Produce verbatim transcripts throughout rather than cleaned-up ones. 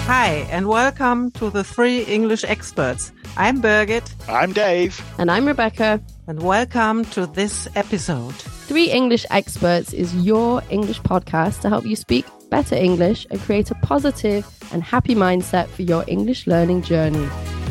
Hi, and welcome to the Three English Experts. I'm Birgit. I'm Dave. And I'm Rebecca. And welcome to this episode. Three English Experts is your English podcast to help you speak better English and create a positive and happy mindset for your English learning journey.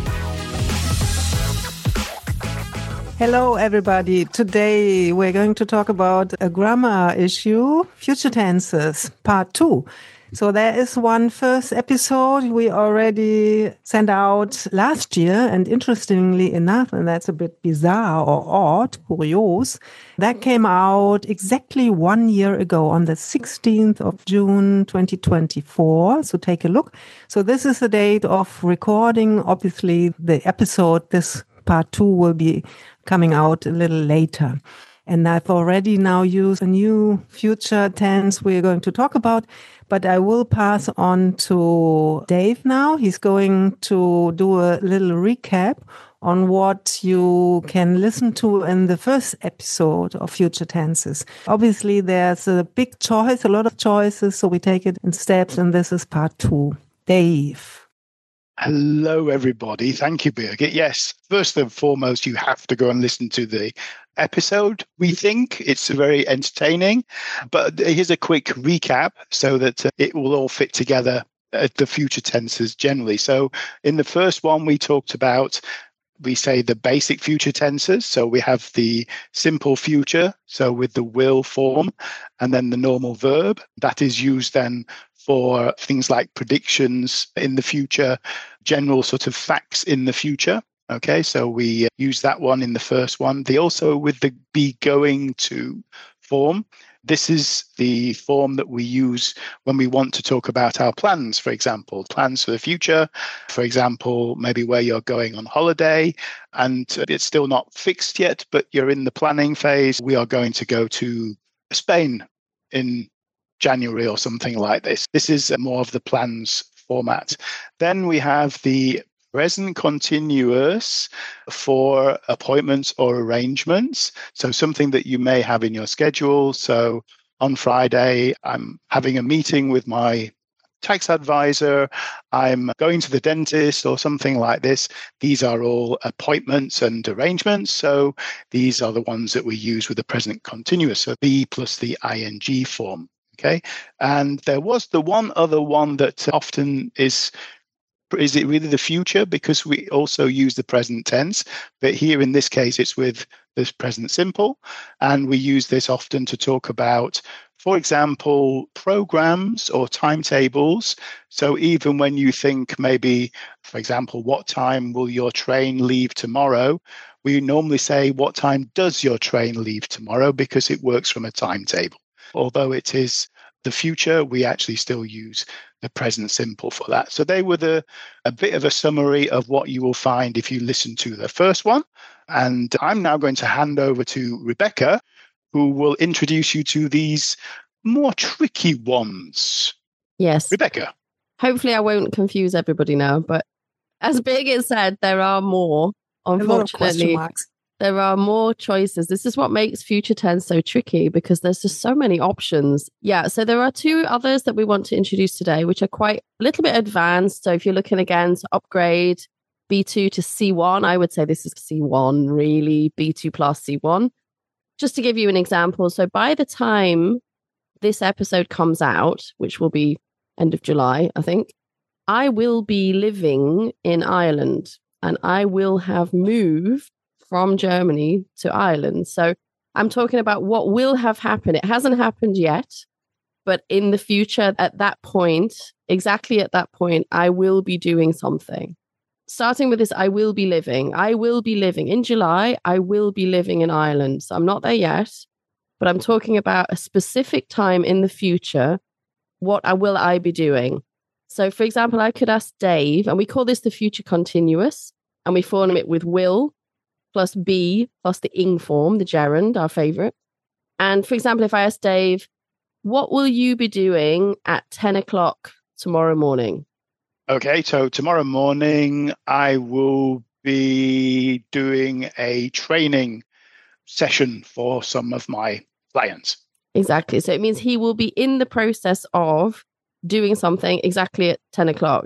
Hello, everybody. Today we're going to talk about a grammar issue, future tenses, part two. So there is one first episode we already sent out last year, and interestingly enough, and that's a bit bizarre or odd, curious, that came out exactly one year ago on the sixteenth of June, twenty twenty-four. So take a look. So this is the date of recording. Obviously, the episode, this part two, will be coming out a little later. And I've already now used a new future tense we're going to talk about, but I will pass on to Dave now. He's going to do a little recap on what you can listen to in the first episode of future tenses. Obviously, there's a big choice, a lot of choices, so we take it in steps, and this is part two. Dave. Hello, everybody. Thank you, Birgit. Yes, first and foremost, you have to go and listen to the episode. We think it's very entertaining, but here's a quick recap so that it will all fit together at the future tenses generally. So in the first one, we talked about, we say the basic future tenses. So we have the simple future, so with the will form, and then the normal verb. That is used then for things like predictions in the future, general sort of facts in the future. Okay, so we use that one in the first one. The also with the be going to form. This is the form that we use when we want to talk about our plans, for example, plans for the future. For example, maybe where you're going on holiday and it's still not fixed yet, but you're in the planning phase. We are going to go to Spain in January or something like this. This is more of the plans format. Then we have the present continuous for appointments or arrangements. So something that you may have in your schedule. So on Friday, I'm having a meeting with my tax advisor. I'm going to the dentist or something like this. These are all appointments and arrangements. So these are the ones that we use with the present continuous. So be plus the ing form. Okay. And there was the one other one that often is Is it really the future? Because we also use the present tense, but here in this case, it's with this present simple. And we use this often to talk about, for example, programs or timetables. So even when you think maybe, for example, what time will your train leave tomorrow? We normally say, what time does your train leave tomorrow? Because it works from a timetable. Although it is the future, we actually still use the present simple for that. So they were the a bit of a summary of what you will find if you listen to the first one. And I'm now going to hand over to Rebecca, who will introduce you to these more tricky ones. Yes. Rebecca. Hopefully I won't confuse everybody now, but as Birgit said, there are more, unfortunately. There are more choices. This is what makes future tense so tricky because there's just so many options. Yeah, so there are two others that we want to introduce today, which are quite a little bit advanced. So if you're looking again to upgrade B two to C one, I would say this is C one, really, B two plus C one. Just to give you an example, so by the time this episode comes out, which will be end of July, I think, I will be living in Ireland and I will have moved from Germany to Ireland. So I'm talking about what will have happened. It hasn't happened yet, but in the future, at that point, exactly at that point, I will be doing something. Starting with this, I will be living. I will be living in July. I will be living in Ireland. So I'm not there yet, but I'm talking about a specific time in the future. What I will I be doing? So for example, I could ask Dave, and we call this the future continuous, and we form it with will plus be plus the ing form, the gerund, our favorite. And for example, if I ask Dave, what will you be doing at ten o'clock tomorrow morning? Okay, so tomorrow morning, I will be doing a training session for some of my clients. Exactly. So it means he will be in the process of doing something exactly at ten o'clock.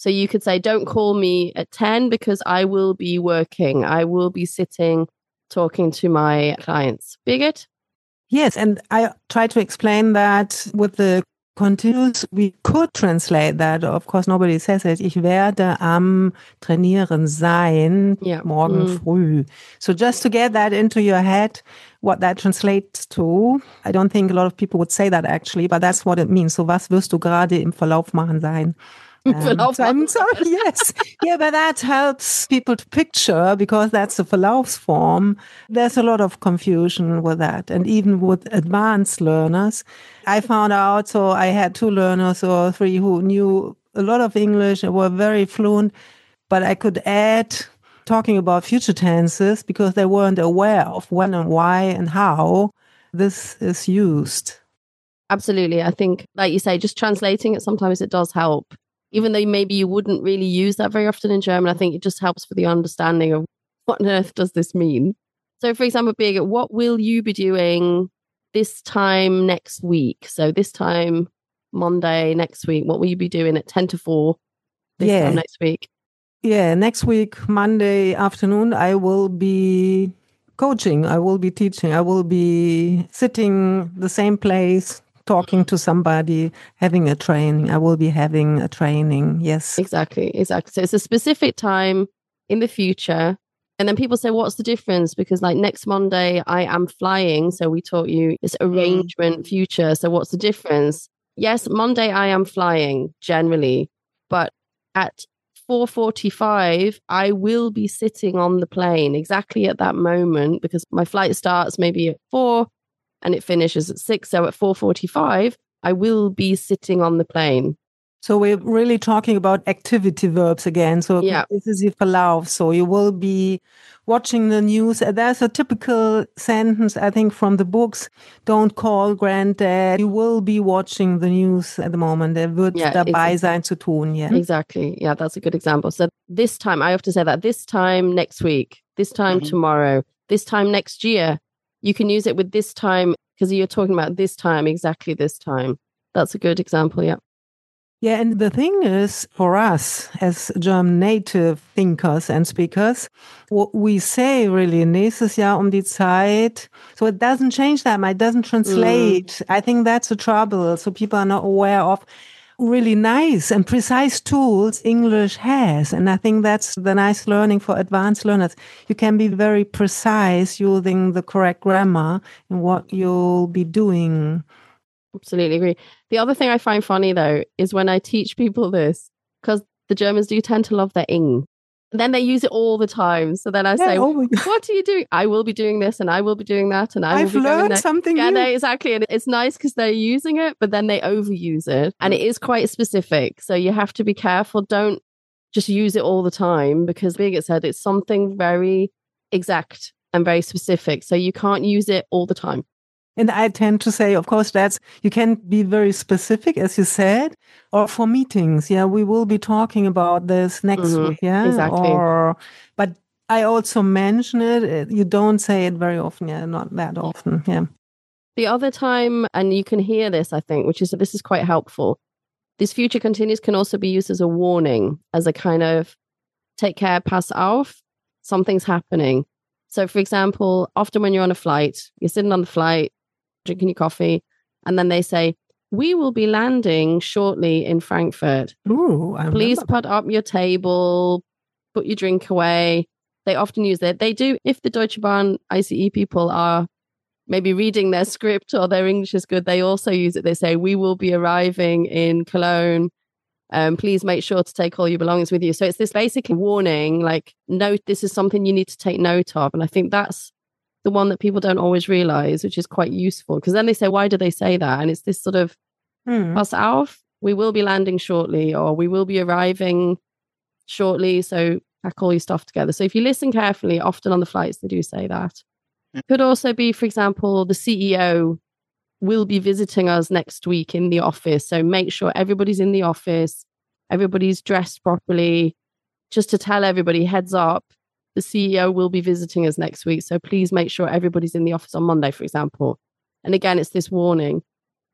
So you could say, don't call me at ten because I will be working. I will be sitting talking to my clients. Birgit? Yes, and I try to explain that with the continuous, we could translate that. Of course, nobody says it. Ich werde am Trainieren sein, yeah. morgen mm. früh. So just to get that into your head, what that translates to, I don't think a lot of people would say that actually, but that's what it means. So was wirst du gerade im Verlauf machen sein? Um, so I'm sorry, yes. Yeah, but that helps people to picture because that's the Verlaufsform. There's a lot of confusion with that. And even with advanced learners, I found out, so I had two learners or three who knew a lot of English and were very fluent, but I could add talking about future tenses because they weren't aware of when and why and how this is used. Absolutely. I think, like you say, just translating it, sometimes it does help. Even though maybe you wouldn't really use that very often in German, I think it just helps for the understanding of what on earth does this mean. So, for example, Birgit, what will you be doing this time next week? So this time, Monday next week, what will you be doing at ten to four this yeah. time next week? Yeah, next week, Monday afternoon, I will be coaching. I will be teaching. I will be sitting the same place, talking to somebody, having a training. I will be having a training. Yes. Exactly. Exactly. So it's a specific time in the future. And then people say, what's the difference? Because like next Monday, I am flying. So we taught you this arrangement future. So what's the difference? Yes, Monday, I am flying generally, but at four forty-five, I will be sitting on the plane exactly at that moment because my flight starts maybe at four and it finishes at six. So at four forty-five, I will be sitting on the plane. So we're really talking about activity verbs again. So yeah. This is the Verlauf. So you will be watching the news. There's a typical sentence, I think, from the books. Don't call granddad. You will be watching the news at the moment. Er wird yeah, dabei exactly. sein zu tun. Yeah. Exactly. Yeah, that's a good example. So this time, I have to say that this time next week, this time mm-hmm. tomorrow, this time next year. You can use it with this time because you're talking about this time, exactly this time. That's a good example, yeah. Yeah, and the thing is, for us as German native thinkers and speakers, what we say really, nächstes Jahr um die Zeit, so it doesn't change that much, it doesn't translate. Mm. I think that's the trouble. So people are not aware of really nice and precise tools English has. And I think that's the nice learning for advanced learners. You can be very precise using the correct grammar in what you'll be doing. Absolutely agree. The other thing I find funny, though, is when I teach people this, because the Germans do tend to love their ing. And then they use it all the time. So then I yeah, say, oh what are you doing? I will be doing this and I will be doing that. And I I've will be learned doing something yeah, new. No, exactly. And it's nice because they're using it, but then they overuse it. And it is quite specific. So you have to be careful. Don't just use it all the time because, Birgit said, it's something very exact and very specific. So you can't use it all the time. And I tend to say, of course, that's, you can be very specific, as you said, or for meetings. Yeah, we will be talking about this next mm-hmm. week. Yeah, exactly. Or, but I also mention it. You don't say it very often. Yeah, not that often. Yeah. The other time, and you can hear this, I think, which is, this is quite helpful. This future continuous can also be used as a warning, as a kind of take care, pass auf, something's happening. So, for example, often when you're on a flight, you're sitting on the flight, drinking your coffee, and then they say, we will be landing shortly in Frankfurt. Ooh, I Please remember. put up your table, put your drink away. They often use it. They do, if the Deutsche Bahn I C E people are maybe reading their script or their English is good, they also use it. They say, we will be arriving in Cologne. Um, please make sure to take all your belongings with you. So it's this basic warning, like, note, this is something you need to take note of. And I think that's the one that people don't always realize, which is quite useful. Because then they say, why do they say that? And it's this sort of, hmm. pass auf, we will be landing shortly, or we will be arriving shortly. So pack all your stuff together. So if you listen carefully, often on the flights, they do say that. Yeah. Could also be, for example, the C E O will be visiting us next week in the office. So make sure everybody's in the office, everybody's dressed properly, just to tell everybody, heads up, the C E O will be visiting us next week. So please make sure everybody's in the office on Monday, for example. And again, it's this warning.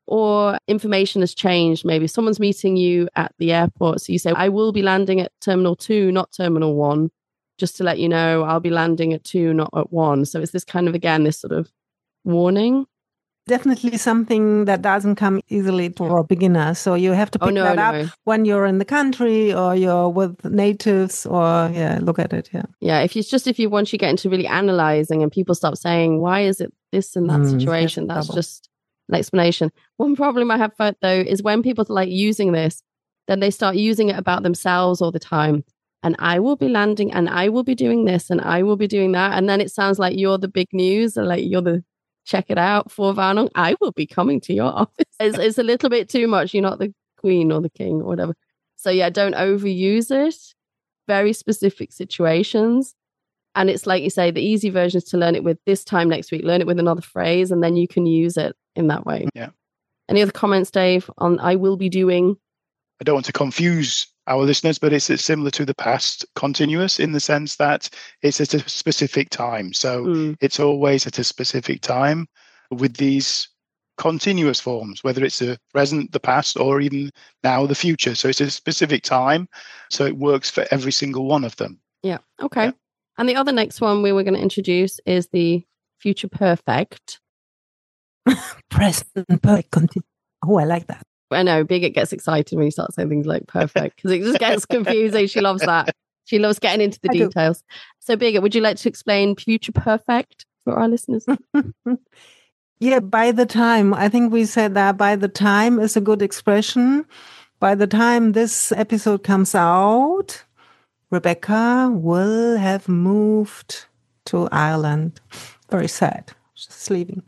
or information has changed. Maybe someone's meeting you at the airport. So you say, I will be landing at terminal two, not terminal one. Just to let you know, I'll be landing at two, not at one. So it's this kind of, again, this sort of warning. Definitely something that doesn't come easily for a beginner. So you have to pick oh, no, that no. up when you're in the country or you're with natives or, yeah, look at it. Yeah. Yeah. If it's just if you once you get into really analyzing and people stop saying, why is it this and that mm, situation? That's, that's just an explanation. One problem I have, though, is when people like using this, then they start using it about themselves all the time. And I will be landing and I will be doing this and I will be doing that. And then it sounds like you're the big news or like you're the check it out for Warnung. I will be coming to your office. It's, it's a little bit too much. You're not the queen or the king or whatever. So yeah, don't overuse it. Very specific situations. And it's like you say, the easy version is to learn it with this time next week, learn it with another phrase, and then you can use it in that way. Yeah. Any other comments, Dave, on I will be doing? I don't want to confuse our listeners, but it's, it's similar to the past continuous in the sense that it's at a specific time. So mm. it's always at a specific time with these continuous forms, whether it's the present, the past, or even now the future. So it's a specific time. So it works for every single one of them. Yeah. Okay. Yeah. And the other next one we were going to introduce is the future perfect. Present perfect continuous. Oh, I like that. I know, Birgit gets excited when you start saying things like perfect because it just gets confusing. She loves that. She loves getting into the I details. Do. So Birgit, would you like to explain future perfect for our listeners? Yeah, by the time, I think we said that by the time is a good expression. By the time this episode comes out, Rebecca will have moved to Ireland. Very sad. She's leaving.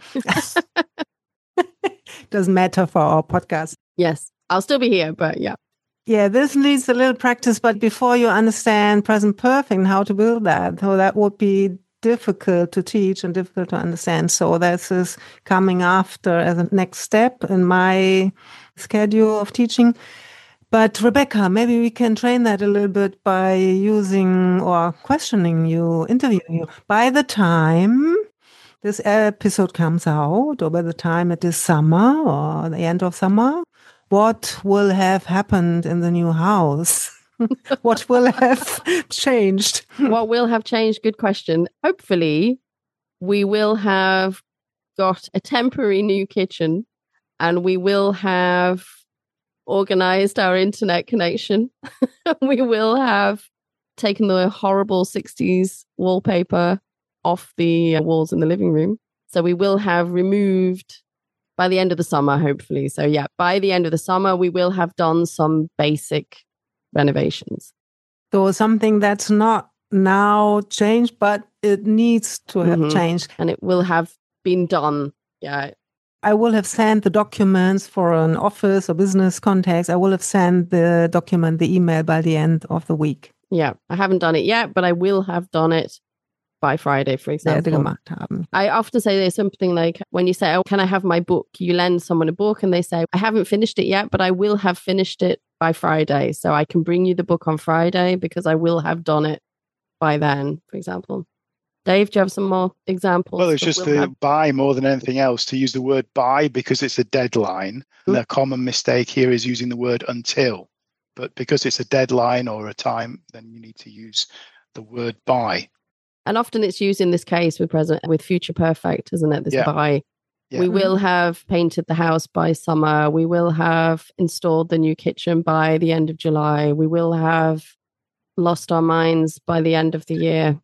Doesn't matter for our podcast. Yes, I'll still be here, but yeah. Yeah, this needs a little practice, but before you understand present perfect and how to build that, so that would be difficult to teach and difficult to understand. So this is coming after as a next step in my schedule of teaching. But Rebecca, maybe we can train that a little bit by using or questioning you, interviewing you. By the time this episode comes out, or by the time it is summer or the end of summer, what will have happened in the new house? What will have changed? What will have changed? Good question. Hopefully, we will have got a temporary new kitchen and we will have organized our internet connection. We will have taken the horrible sixties wallpaper off the walls in the living room. So we will have removed by the end of the summer, hopefully. So yeah, by the end of the summer, we will have done some basic renovations. So something that's not now changed, but it needs to have mm-hmm. changed. And it will have been done. Yeah. I will have sent the documents for an office or business context. I will have sent the document, the email by the end of the week. Yeah, I haven't done it yet, but I will have done it by Friday, for example. I often say there's something like when you say, oh, can I have my book? You lend someone a book and they say, I haven't finished it yet, but I will have finished it by Friday. So I can bring you the book on Friday because I will have done it by then, for example. Dave, do you have some more examples? Well, it's just the have... by more than anything else to use the word by because it's a deadline. Mm-hmm. The common mistake here is using the word until. But because it's a deadline or a time, then you need to use the word by. And often it's used in this case with present, with future perfect, isn't it? This yeah. by. Yeah. We will have painted the house by summer. We will have installed the new kitchen by the end of July. We will have lost our minds by the end of the year.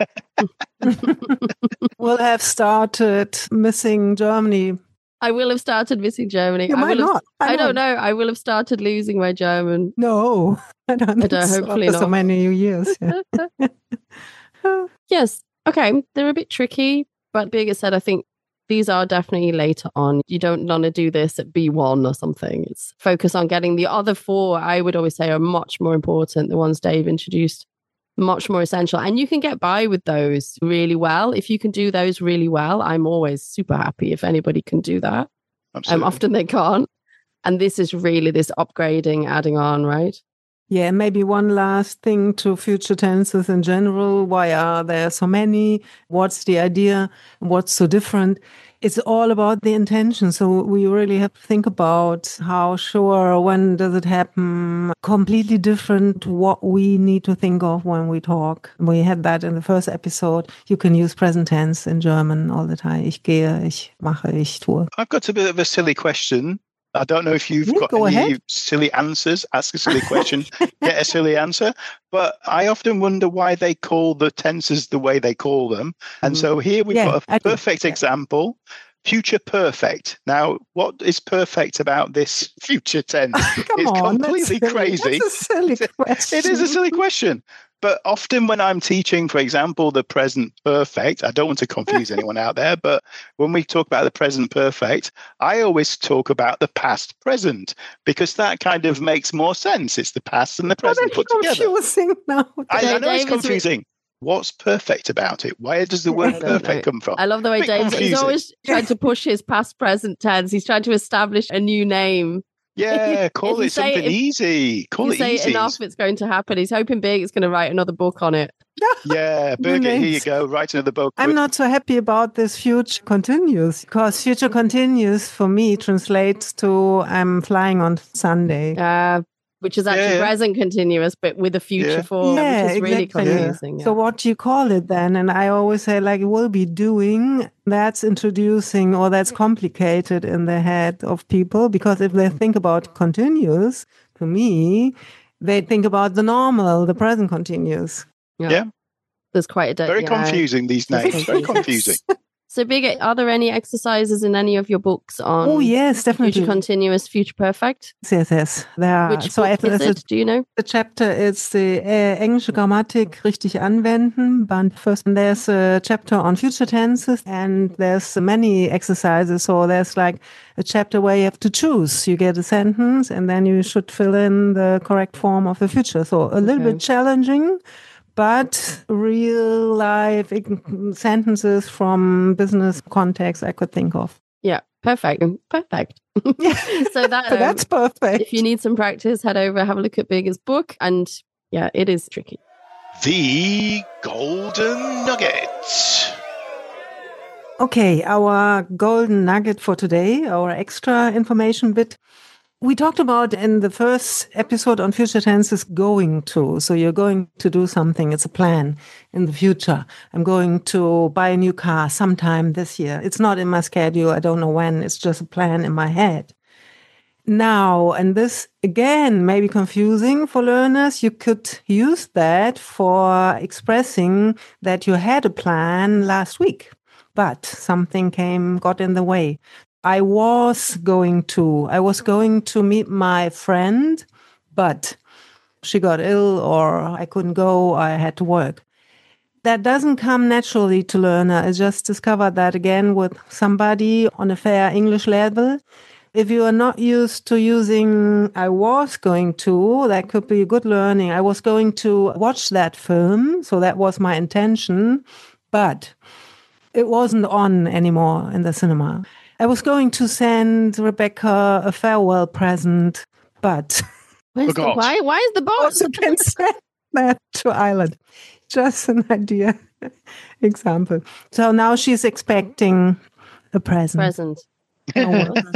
We'll have started missing Germany. I will have started missing Germany. You I might will not. Have, I, I don't know. I will have started losing my German. No, I don't. I don't hopefully so, not. So many years. Yeah. Yes. Okay. They're a bit tricky, but Birgit said, I think these are definitely later on. You don't want to do this at B one or something. It's focus on getting the other four, I would always say, are much more important. The ones Dave introduced, much more essential. And you can get by with those really well. If you can do those really well, I'm always super happy if anybody can do that. Absolutely. Um, often they can't. And this is really this upgrading, adding on, right? Yeah, maybe one last thing to future tenses in general. Why are there so many? What's the idea? What's so different? It's all about the intention. So we really have to think about how sure, when does it happen? Completely different what we need to think of when we talk. We had that in the first episode. You can use present tense in German all the time. Ich gehe, ich mache, ich tue. I've got a bit of a silly question. I don't know if you've yeah, got go any ahead. silly answers. Ask a silly question, get a silly answer. But I often wonder why they call the tenses the way they call them. And mm. so here we've yeah, got a perfect yeah. example. Future perfect. Now, what is perfect about this future tense? Come it's on, completely that's crazy. That's a silly question. It is a silly question. But often when I'm teaching, for example, the present perfect, I don't want to confuse anyone out there, but when we talk about the present perfect, I always talk about the past present because that kind of makes more sense. It's the past and the present put together. Confusing now. I, I know it's confusing. What's perfect about it? Where does the word perfect come from? I love the way Dave, he's always trying to push his past present tense. He's trying to establish a new name. Yeah, call it something if, easy. Call if it you say easy. It enough, it's going to happen. He's hoping Big is going to write another book on it. Yeah, Birgit, here you go. Write another book. I'm not so happy about this future continuous because future continuous for me translates to I'm flying on Sunday. Uh, which is actually yeah. present continuous, but with a future yeah. form, yeah, which is exactly. really confusing. Yeah. Yeah. So what do you call it then? And I always say, like, will be doing, that's introducing or that's complicated in the head of people. Because if they think about continuous, to me, they think about the normal, the present continuous. Yeah. yeah. There's quite a... De- Very yeah. confusing, these names. Very confusing. So, Birgit, are there any exercises in any of your books on oh, yes, definitely. future continuous, future perfect? Yes, yes. There are. Which so book is it? Do you know? The chapter is the uh, Englische Grammatik richtig anwenden. Band first. And there's a chapter on future tenses and there's many exercises. So there's like a chapter where you have to choose. You get a sentence and then you should fill in the correct form of the future. So a little okay. bit challenging. But real life sentences from business context I could think of. Yeah, perfect. Perfect. so that um, that's perfect. If you need some practice, head over, have a look at Birgit's book. And yeah, it is tricky. The Golden Nugget. Okay, our golden nugget for today, our extra information bit. We talked about in the first episode on future tenses going to. So you're going to do something. It's a plan in the future. I'm going to buy a new car sometime this year. It's not in my schedule. I don't know when. It's just a plan in my head. Now, and this again may be confusing for learners. You could use that for expressing that you had a plan last week, but something came, got in the way. I was going to, I was going to meet my friend, but she got ill or I couldn't go, I had to work. That doesn't come naturally to learner. I just discovered that again with somebody on a fair English level. If you are not used to using I was going to, that could be a good learning. I was going to watch that film, so that was my intention, but it wasn't on anymore in the cinema. I was going to send Rebecca a farewell present, but Where's the, why? Why is the boat? Also can send that to Ireland. Just an idea, example. So now she's expecting a present. Present. Oh,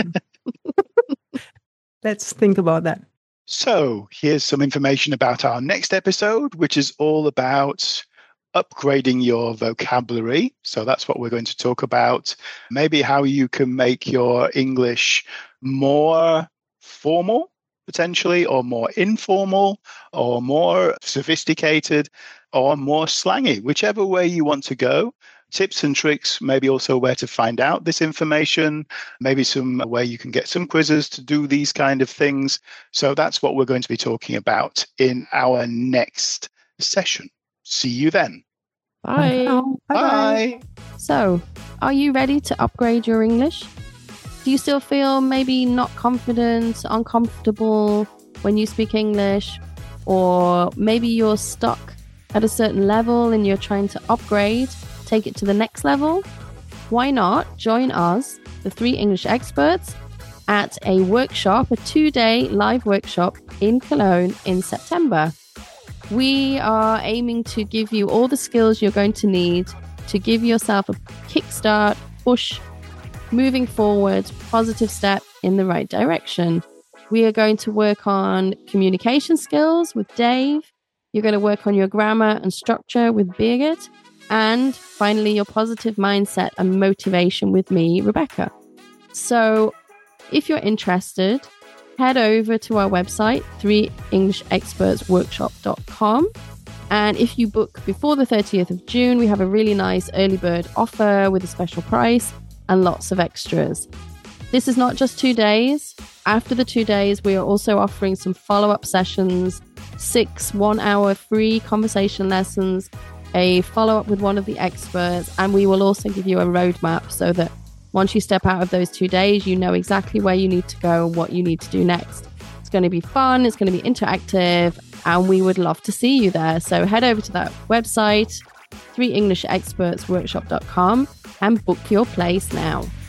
well. Let's think about that. So here's some information about our next episode, which is all about upgrading your vocabulary. So that's what we're going to talk about. Maybe how you can make your English more formal, potentially, or more informal, or more sophisticated, or more slangy, whichever way you want to go. Tips and tricks, maybe also where to find out this information, maybe some where you can get some quizzes to do these kind of things. So that's what we're going to be talking about in our next session. See you then. Bye. Bye. Bye. So, are you ready to upgrade your English? Do you still feel maybe not confident, uncomfortable when you speak English? Or maybe you're stuck at a certain level and you're trying to upgrade, take it to the next level? Why not join us, the three English experts, at a workshop, a two-day live workshop in Cologne in September. We are aiming to give you all the skills you're going to need to give yourself a kickstart, push, moving forward, positive step in the right direction. We are going to work on communication skills with Dave. You're going to work on your grammar and structure with Birgit. And finally, your positive mindset and motivation with me, Rebecca. So if you're interested, head over to our website, three english experts workshop dot com. And if you book before the thirtieth of June, we have a really nice early bird offer with a special price and lots of extras. This is not just two days. After the two days, we are also offering some follow-up sessions, six one-hour free conversation lessons, a follow-up with one of the experts, and we will also give you a roadmap so that once you step out of those two days, you know exactly where you need to go and what you need to do next. It's going to be fun, it's going to be interactive, and we would love to see you there. So head over to that website, three english experts workshop dot com, and book your place now.